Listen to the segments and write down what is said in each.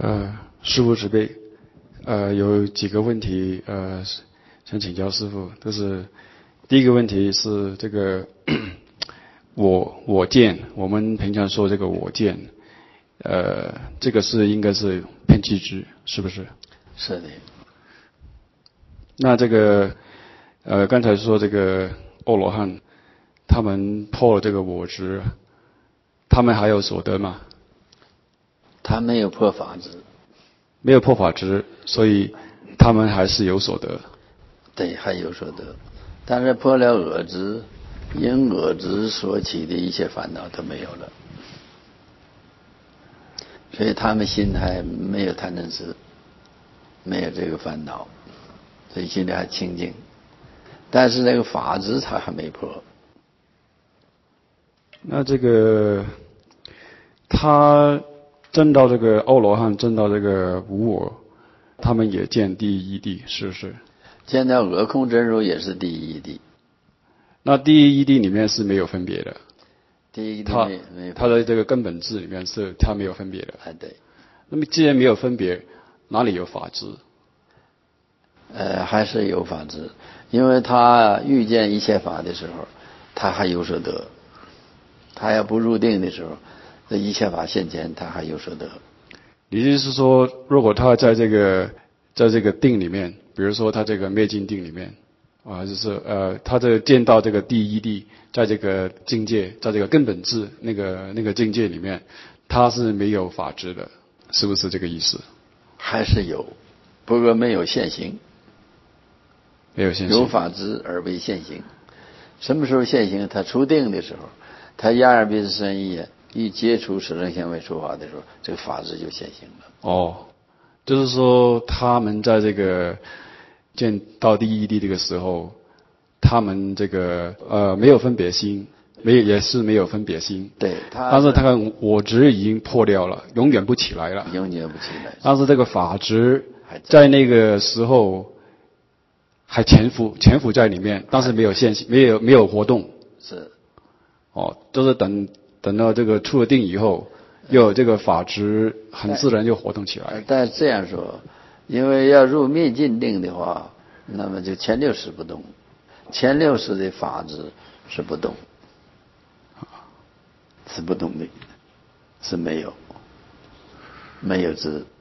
师父慈悲，有几个问题想请教师父。就是第一个问题是这个我见，我们平常说这个我见，这个应该是偏气质，是不是？ 是的。 那这个刚才说这个阿罗汉，他们破了这个我执，他们还有所得吗？ 他没有破法执， 没有破法执，所以他们还是有所得。 对，还有所得，但是破了我执，因我执所起的一切烦恼都没有了，所以他们心还没有贪嗔痴，没有这个烦恼，所以心里还清净。但是那个法执他还没破。 那这个他证到这个阿罗汉，证到这个无我，他们也见第一义谛，是不是？ 见到俄空真如也是第一义谛。 那第一义谛里面是没有分别的。 第一义谛没有。 他的这个根本智里面是他没有分别的。 对。 那么既然没有分别，哪里有法执？ 还是有法执，因为他遇见一切法的时候，他还有所得。他要不入定的时候，这一切法现前，他还有所得。 也就是说，如果他在这个定里面，比如说他这个灭尽定里面，就是他这见到这个第一谛，在这个境界，在这个根本智那个境界里面，他是没有法执的，是不是这个意思？ 还是有，不过没有现行。 没有现行。 有法执而为现行。什么时候现行？他出定的时候，他眼耳鼻舌身意一接触实证行为说法的时候，这个法执就现行了。 就是说他们在这个见到第一谛这个时候，他们这个没有分别心，也是没有分别心。 对， 但是他看我执已经破掉了，永远不起来了。 永远不起来。 但是这个法执在那个时候还潜伏在里面，但是没有现行，没有活动。 是。 就是等到这个出了定以后，又有这个法执很自然就活动起来。 但这样说，因为要入灭尽定的话，那么就前六识不动，前六识的法执是不动，是不动的，是没有执。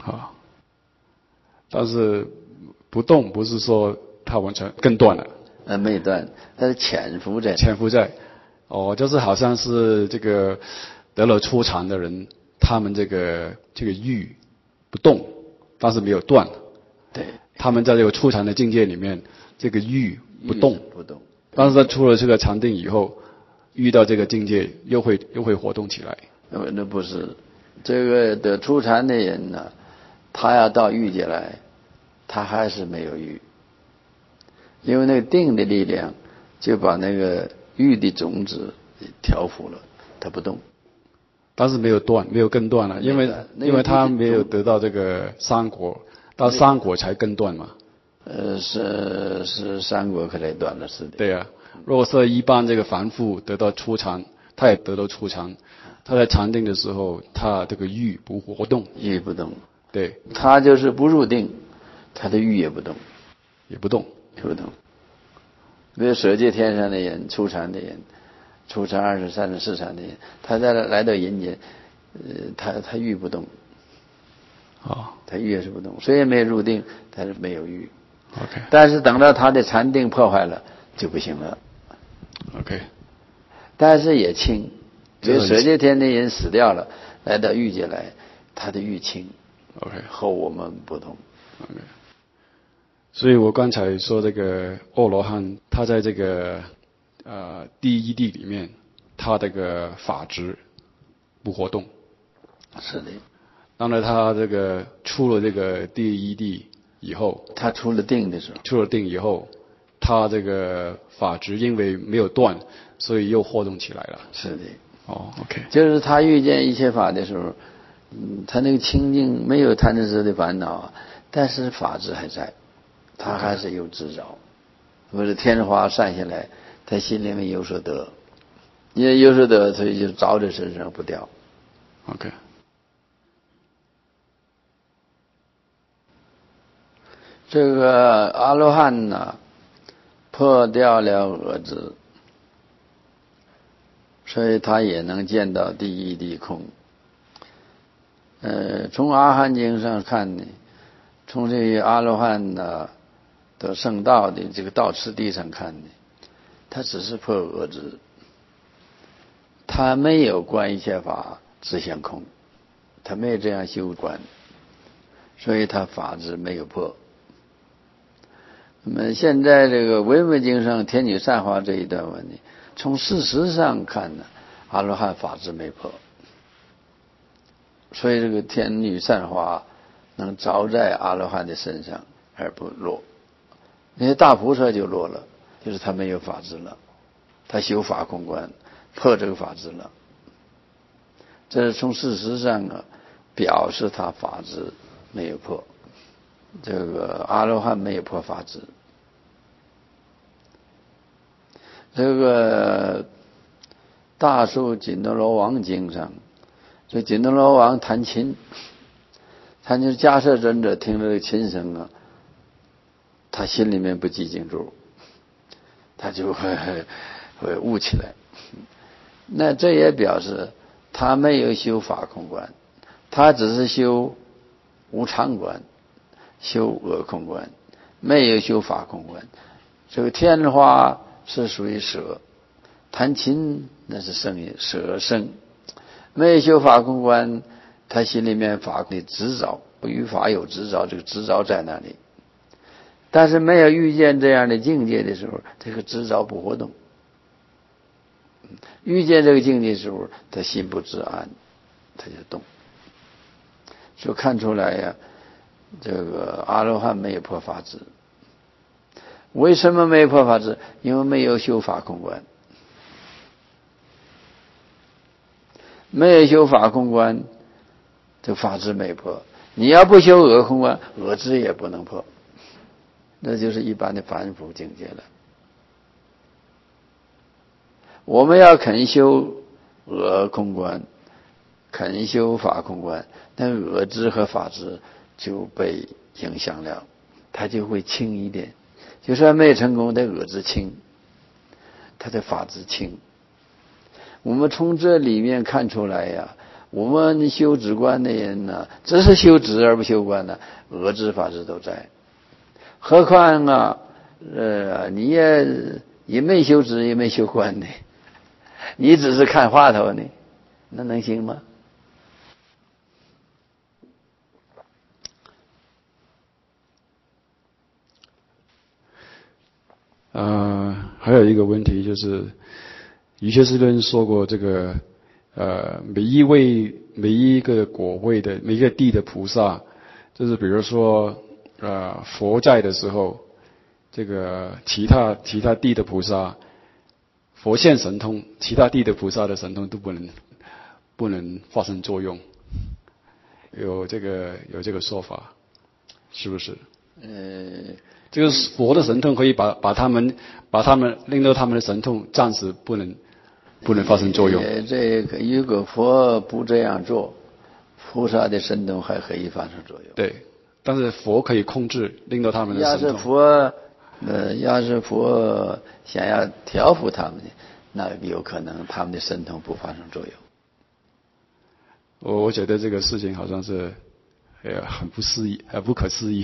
但是不动不是说它完全更断了。 没断，它是潜伏在。 就是好像是这个得了初禅的人，他们这个欲不动，但是没有断。 对。 他们在这个初禅的境界里面，这个欲不动。但是他出了这个禅定以后，遇到这个境界又会活动起来。 那不是，这个得初禅的人呢，他要到欲界来，他还是没有欲，因为那个定的力量就把那个欲的种子调伏了，它不动。 但是没有断，没有更断了，因为他没有得到这个三果，到三果才更断嘛。 是三果可来断了，是的。 对啊，如果是一般这个凡夫得到初禅，他也得到初禅，他在禅定的时候，他这个欲不活动。 欲不动。 对。 他就是不入定，他的欲也不动。 不动。 比如舍界天上的人，初禅的人，初禅、二禅、三禅、四禅的人，他来到人间，他欲不动。他欲也是不动，虽然没有入定，但是没有欲。但是等到他的禅定破坏了，就不行了。但是也轻，比如舍界天的人死掉了，来到欲界来，他的欲轻。和我们不同。 所以我刚才说这个阿罗汉，他在这个第一谛里面，他这个法执不活动。 是的。 当然他这个出了这个第一谛以后， 他出了定的时候， 出了定以后，他这个法执因为没有断，所以又活动起来了。 是的。 OK。 就是他遇见一切法的时候，他那个清净没有贪嗔痴的烦恼，但是法执还在，他还是有执着。不是天花散下来，他心里面有所得，因为有所得，所以就着在身上不掉。 这个阿罗汉呢，破掉了我执，所以他也能见到第一地空。从阿含经上看呢，从这些阿罗汉呢得圣道的这个道次第上看呢，他只是破我执，他没有观一切法自相空，他没有这样修观，所以他法执没有破。那么现在这个唯物经上天女散花这一段文呢，从事实上看呢，阿罗汉法执没破，所以这个天女散花能着在阿罗汉的身上而不落，那些大菩萨就落了，就是他没有法执了，他修法空观破这个法执了，这是从事实上啊表示他法执没有破，这个阿罗汉没有破法执。这个大树紧那罗王经上，这紧那罗王弹琴，弹琴迦摄尊者听了这个琴声啊，他心里面不寂静住，他就会悟起来。那这也表示他没有修法空观，他只是修无常观，修我空观，没有修法空观。这个天花是属于舍，弹琴那是声音，舍声，没有修法空观，他心里面法的执着，与法有执着，这个执着在那里。但是没有遇见这样的境界的时候，这个执着不活动。遇见这个境界的时候，他心不自安，他就动。就看出来呀，这个阿罗汉没有破法执。为什么没有破法执？因为没有修法空观。没有修法空观，这法执没破。你要不修我空观，我执也不能破，那就是一般的凡夫境界了。我们要肯修我空观，肯修法空观，那我执和法执就被影响了，它就会轻一点。就算没有成功，但我执轻，他的法执轻。我们从这里面看出来呀，我们修止观的人呢，只是修止而不修观呢，我执法执都在。何况啊，你也没修止，也没修观的，你只是看话头呢，那能行吗？ 还有一个问题就是，瑜伽师论说过，这个每一个果位的每一个地的菩萨，就是比如说佛在的时候，这个其他地的菩萨，佛现神通，其他地的菩萨的神通都不能发生作用，有这个说法，是不是？这个佛的神通可以把他们令到他们的神通暂时不能发生作用。 这个如果佛不这样做，菩萨的神通还可以发生作用。 对，但是佛可以控制，令到他们的神通。 要是佛想要调伏他们的，那有可能他们的神通不发生作用。 我觉得这个事情好像是很不思议，不可思议。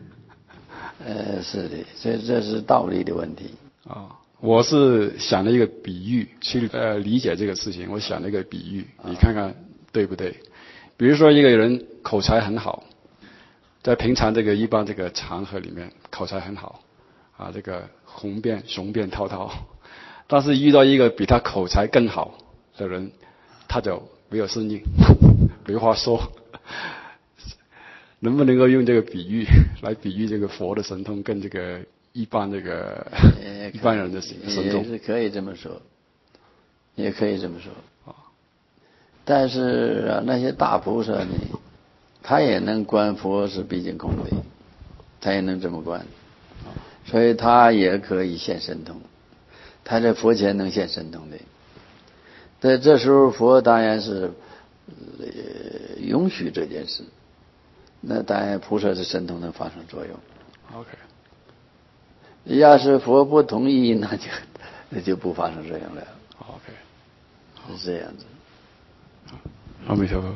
是的，这是道理的问题我是想了一个比喻去理解这个事情。我想了一个比喻，你看看对不对？比如说一个人口才很好，在平常这个一般这个场合里面口才很好这个雄辩滔滔，但是遇到一个比他口才更好的人，他就没有声音，没话说。能不能够用这个比喻来比喻这个佛的神通跟这个一般人的神通？ 也是可以这么说，也可以这么说。但是那些大菩萨呢，他也能观佛是毕竟空的，他也能这么观，所以他也可以现神通，他在佛前能现神通的。在这时候，佛当然是允许这件事。那当然，菩萨的神通能发生作用。 OK。 要是佛不同意，那就不发生这样了。 OK。 是这样子。 阿弥陀佛。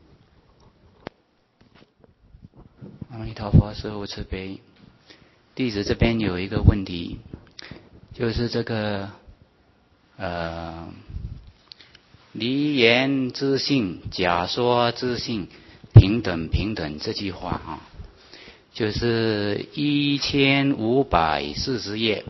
阿弥陀佛，师父慈悲。弟子这边有一个问题，就是这个离言自性、假说自性、平等平等这句话啊，就是1540页。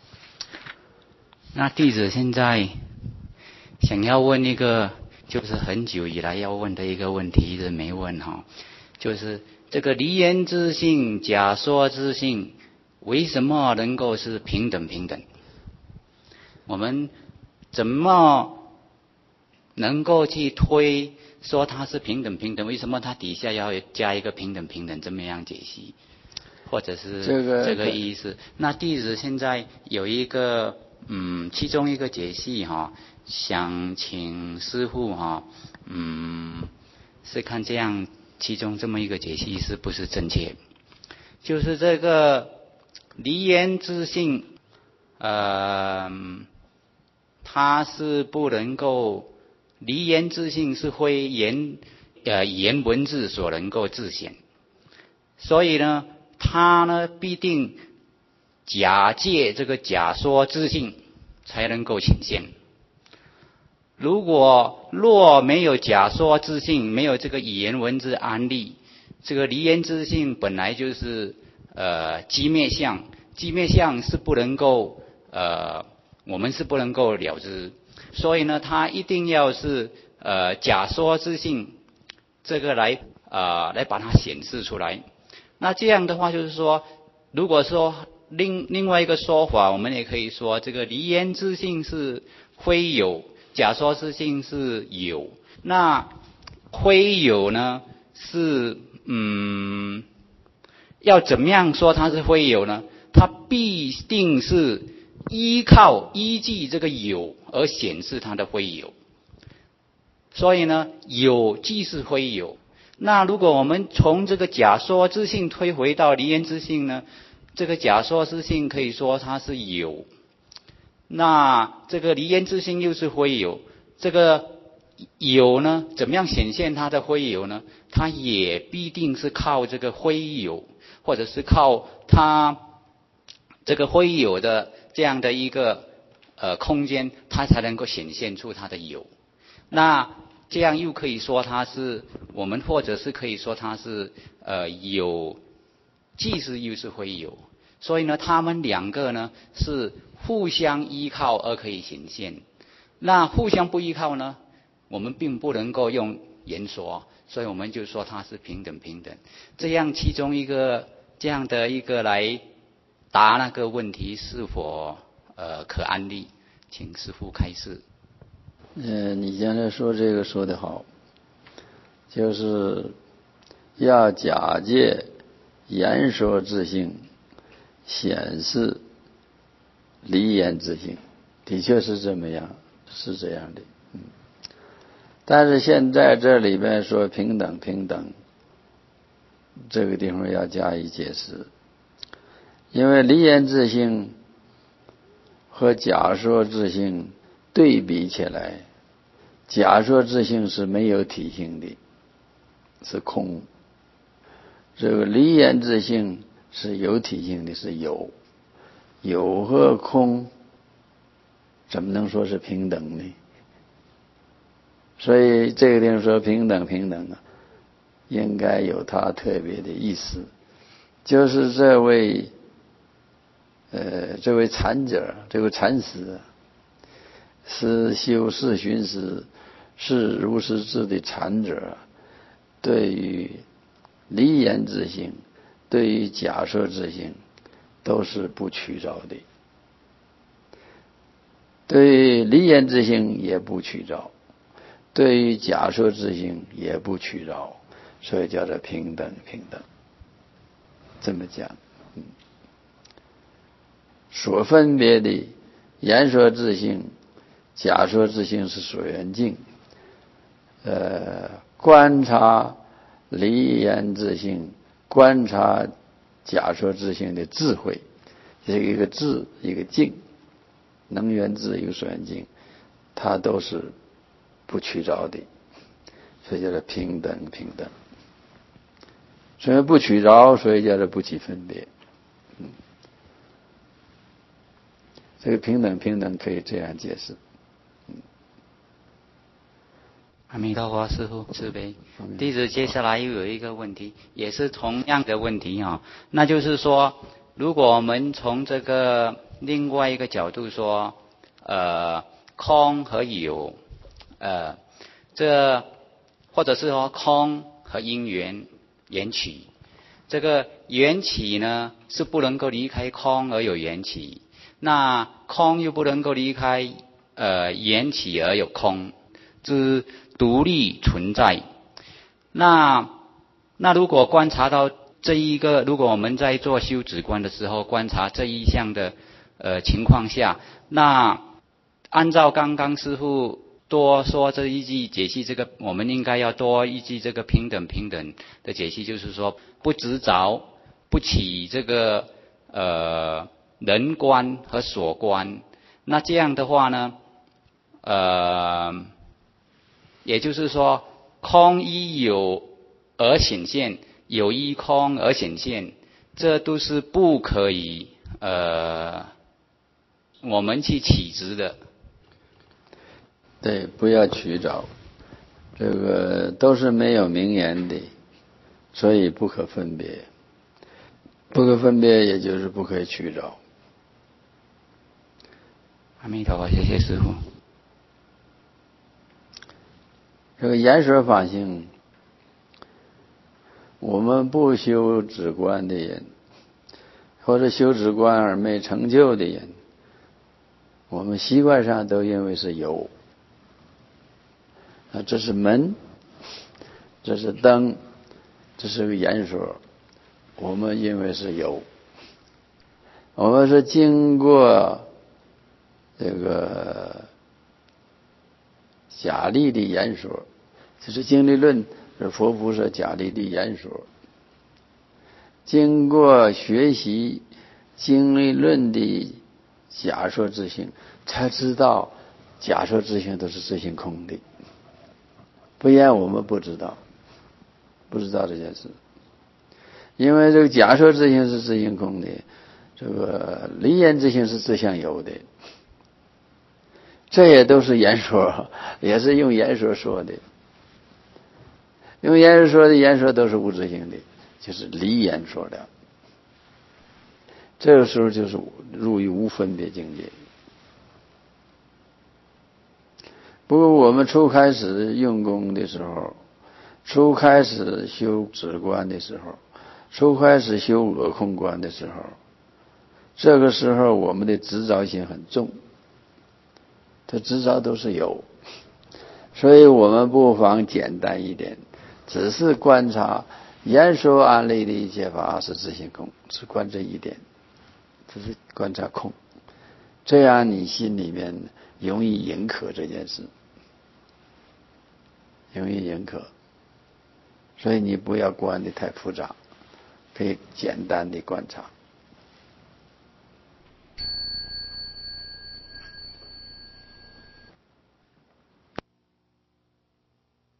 那弟子现在想要问一个，就是很久以来要问的一个问题，一直没问哈，就是这个离言自性、假说自性，为什么能够是平等平等？我们怎么能够去推说它是平等平等？为什么它底下要加一个平等平等这么样解析？或者是这个意思？那弟子现在有一个其中一个解析哈，想请师父哈，是看这样其中这么一个解析是不是正确？就是这个离言自性，它是不能够离言自性是非语言文字所能够自显，所以呢，它呢必定假借这个假说自性才能够显现。若没有假说自性，没有这个语言文字安立，这个离言自性本来就是机灭相，机灭相是不能够我们是不能够了知，所以呢，它一定要是假说自性这个来把它显示出来。那这样的话，就是说，如果说另外一个说法，我们也可以说，这个离言自性是非有，假说自性是有。那非有呢，是要怎么样说它是非有呢？它必定是依据这个有而显示它的非有。所以呢，有即是非有。那如果我们从这个假说自性推回到离言自性呢，这个假说自性可以说它是有，那这个离言自性又是非有。这个有呢，怎么样显现它的非有呢？它也必定是靠这个非有，或者是靠它这个非有的这样的一个空间，它才能够显现出它的有。那这样又可以说它是我们，或者是可以说它是有，既是又是非有。所以呢，他们两个呢是互相依靠而可以显现。那互相不依靠呢，我们并不能够用言说，所以我们就说它是平等平等。这样其中一个这样的一个来答那个问题是否可安立，请师父开示。 你刚才说这个说得好，就是要假借言说自性显示离言自性，的确是这么样，是这样的。但是现在这里边说平等平等，这个地方要加以解释，因为离言自性和假说自性对比起来，假说自性是没有体性的，是空；这个离言自性是有体性的，是有。有和空怎么能说是平等呢？所以这个地方说平等平等啊，应该有它特别的意思，就是这位禅者，这位禅师是修四寻思是如是智的禅者，对于离言自性，对于假说自性都是不取着的，对于离言自性也不取着，对于假说自性也不取着，所以叫做平等平等。这么讲，所分别的言说自性、假说自性是所缘境，观察离言自性，观察假说自性的智慧，这一个智一个静，能缘智有所缘境，它都是不取着的，所以叫做平等。所以不取着，所以叫做不起分别。这个平等可以这样解释。 阿弥陀佛，师父慈悲。弟子接下来又有一个问题，也是同样的问题那就是说，如果我们从这个另外一个角度说，空和有，这或者是说空和因缘起，这个缘起呢是不能够离开空而有缘起，那空又不能够离开缘起而有空，之独立存在。那如果观察到这一个，如果我们在做修止观的时候观察这一项的情况下，那按照刚刚师父多说这一句解析，这个我们应该要多一句这个平等的解析，就是说不执着，不起这个人观和所观。那这样的话呢，也就是说，空依有而显现，有依空而显现，这都是不可以我们去起执的。 对，不要取着，这个都是没有名言的，所以不可分别。不可分别，也就是不可以取着。 阿弥陀佛，谢谢师父。 这个言说法性，我们不修止观的人，或者修止观而没成就的人，我们习惯上都认为是有。这是门，这是灯，这是个言说，我们认为是有。我们是经过这个假立的言说，这是经理论，是佛菩萨假立的言说。经过学习经理论的假说自性，才知道假说自性都是自性空的，不然我们不知道这件事。因为这个假说自性是自性空的，这个离言自性是自性有的，这也都是言说，也是用言说说的。用言说说的言说都是无自性的，就是离言说了。这个时候就是入于无分别境界。不过我们初开始用功的时候，初开始修止观的时候，初开始修我空观的时候，这个时候我们的执着心很重，这执着都是有，所以我们不妨简单一点，只是观察言说安立的一切法是自性空，只观这一点，只是观察空，这样你心里面容易认可这件事，容易认可。所以你不要观得太复杂，可以简单的观察。